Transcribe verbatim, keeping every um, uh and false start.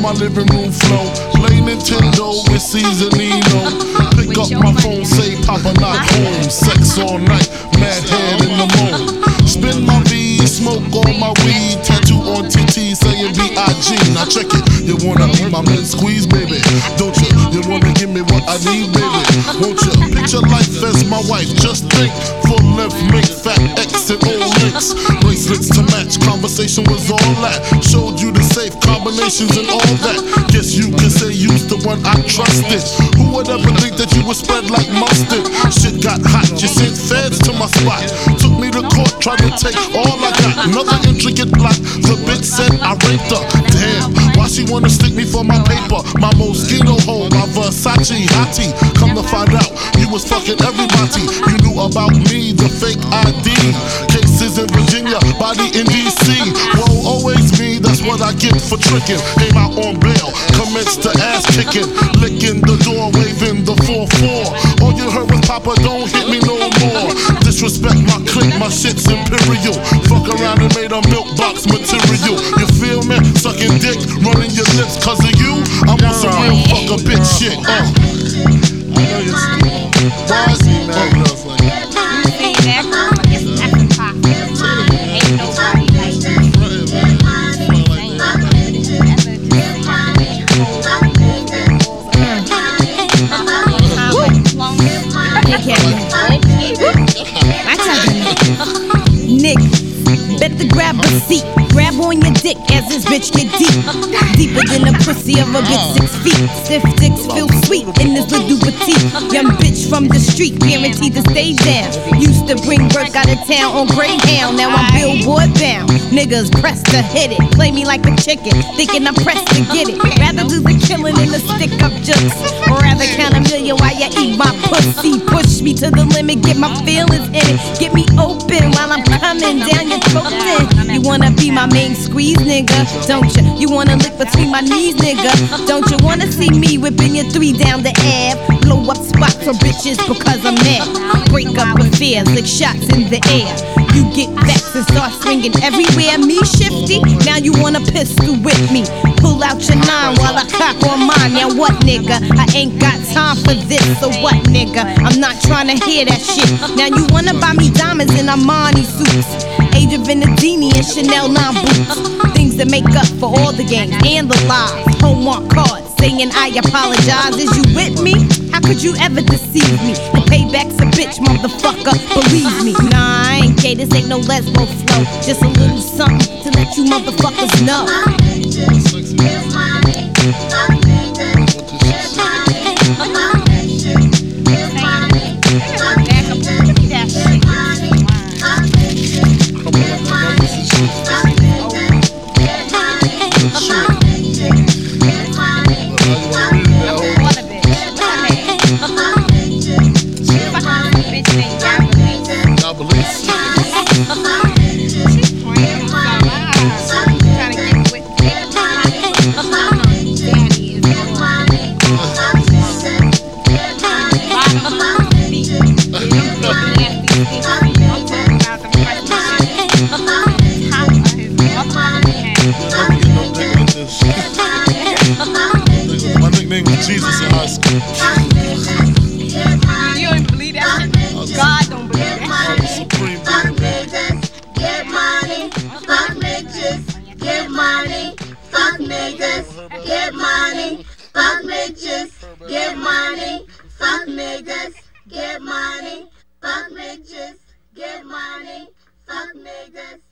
my living room flow. Play Nintendo with Seasonino. Pick up my phone, say Papa not home. Sex all night, mad head in the moon. Spin my V, smoke all my weed. Tattoo on T T saying B I G. Now check it, you wanna be my man squeeze, baby? Don't you? You wanna give me what I need, baby? Won't you? Picture life as my wife. Just think, full length, make fat X and old links. Bracelets to match, conversation was all that. Showed you the safe combinations and all that. Guess you can say you's the one I trusted. Who would ever think that you would spread like mustard? Shit got hot, you sent feds to my spot. Took me to court, tried to take all I got. Another intricate plot, the bitch said I raped her. Damn, why she wanna stick me for my paper? My Moschino hole, my Versace hottie. Come to find out, you was fucking everybody. You knew about me, the fake I D. Cases in Virginia, body in D C. Whoa, always me, that's what I get for tricking. Came out on bail, commenced to ass kicking. Licking the door, waving the four four. All you heard was Papa, don't hit me no more. Disrespect my clique, my shit's imperial. Fuck around and made a milk box material. You feel me? Sucking dick, running your lips cause of you. I'm on some real fuck a bitch shit. Uh. I know you're stupid. Why is he mad at us like that? Nick, better grab a seat. Grab on your dick as this bitch get deep. Deeper than the pussy of a bitch six feet. Stiff dicks feel sweet in this little petite. Young bitch from the street, guaranteed to stay down. Used to bring work out of town on Greyhound. Now I'm billboard bound. Niggas pressed to hit it. Play me like a chicken, thinking I'm pressed to get it. Rather do the killing than the stick up jokes. Or rather count a million while you eat my pussy. Push me to the limit, get my feelings in it. Get me open while I'm coming down your throat. Then you wanna be my main squeeze, nigga, don't you? You wanna lick between my knees, nigga, don't you? Wanna see me whipping your three down the Ave? Blow up spots for bitches because I'm mad. Break up affairs, lick shots in the air. You get vexed and start swinging everywhere. Me shifty, now you wanna pistol with me. Pull out your nine while I cock on mine. Now what, nigga? I ain't got time for this. So what, nigga? I'm not trying to hear that shit. Now you wanna buy me diamonds and Armani suits, Age of Venedini and Chanel nine boots. Things that make up for all the games and the lies. Homework cards saying I apologize. Is you with me? How could you ever deceive me? The payback's a bitch, motherfucker, believe me. Nah, I ain't gay, this ain't no lesbo flow. Just a little something to let you motherfuckers know. My nickname was Jesus in high school. You don't even believe that shit? God don't believe that shit. Supreme Get money, fuck bitches. Get money, fuck niggas. Get money, fuck bitches. Get money, fuck niggas. Get money, fuck bitches. Get money, fuck niggas.